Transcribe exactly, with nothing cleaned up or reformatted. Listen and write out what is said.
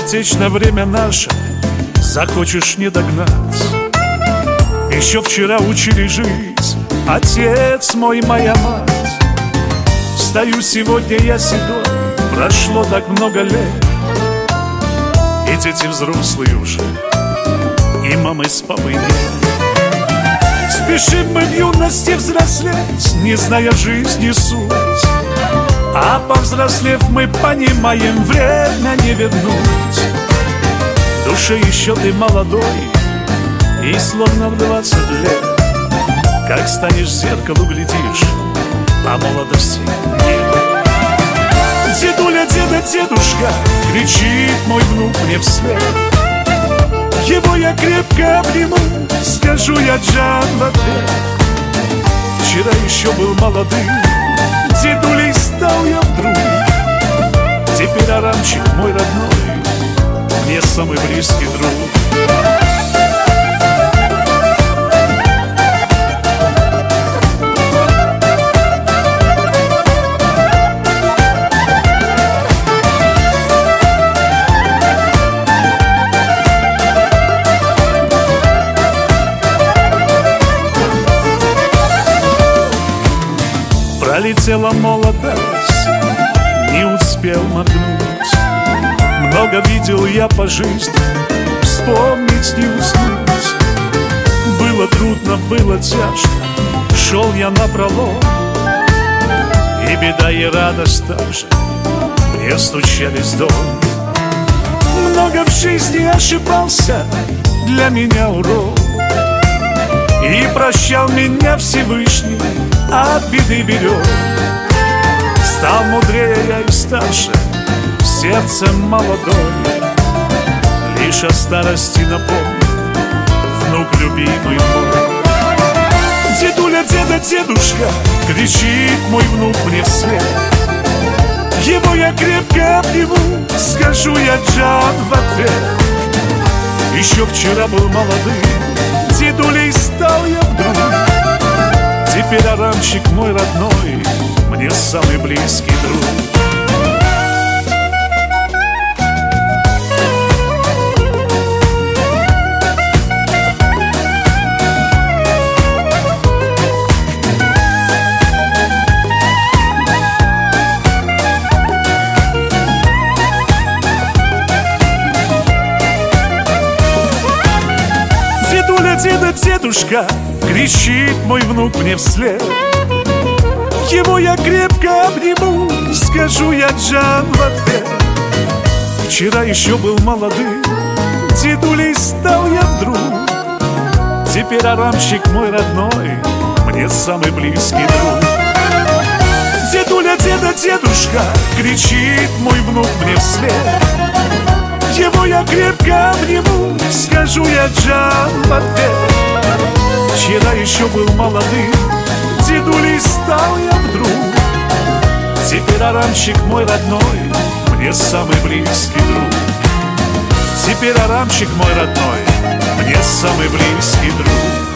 скоротечно время наше, захочешь не догнать. Еще вчера учили жить отец мой, моя мать. Стою сегодня я седой, прошло так много лет, и дети взрослые уже, и мамы с папой нет. Спешим мы в юности взрослеть, не зная жизни суть, а повзрослев мы понимаем, время не вернуть. В душе еще ты молодой, и словно в двадцать лет, как станешь в зеркалу глядишь, а молодости нет. Дедуля, деда, дедушка, кричит мой внук мне вслед. Его я крепко обниму, скажу я Джан в ответ. Вчера еще был молодым, дедулей стал я вдруг. Теперь Арамчик мой родной, мне самый близкий друг. Пролетела молодость, не успел моргнуть. Много видел я по жизни, вспомнить не уснуть. Было трудно, было тяжко, шел я напролом, и беда, и радость также мне стучались в дом. Много в жизни ошибался, для меня урок, и прощал меня Всевышний, от беды берег. Стал мудрее я и старше, сердцем молодой, лишь о старости напомнит внук любимый мой. Дедуля, деда, дедушка, кричит мой внук мне вслед. Его я крепко обниму, скажу я Джан в ответ. Еще вчера был молодым, дедулей стал я вдруг. Теперь Арамчик мой родной, мне самый близкий друг. Дедуля, деда, дедушка, кричит мой внук мне вслед. Его я крепко обниму, скажу я Джан в ответ. Вчера еще был молодым, дедулей стал я вдруг. Теперь Арамчик мой родной, мне самый близкий друг. Дедуля, деда, дедушка, кричит мой внук мне вслед. Его я крепко обниму, скажу я Джан в ответ. Вчера еще был молодым, дедулей стал я вдруг. Теперь Арамчик мой родной, мне самый близкий друг. Теперь Арамчик мой родной, мне самый близкий друг.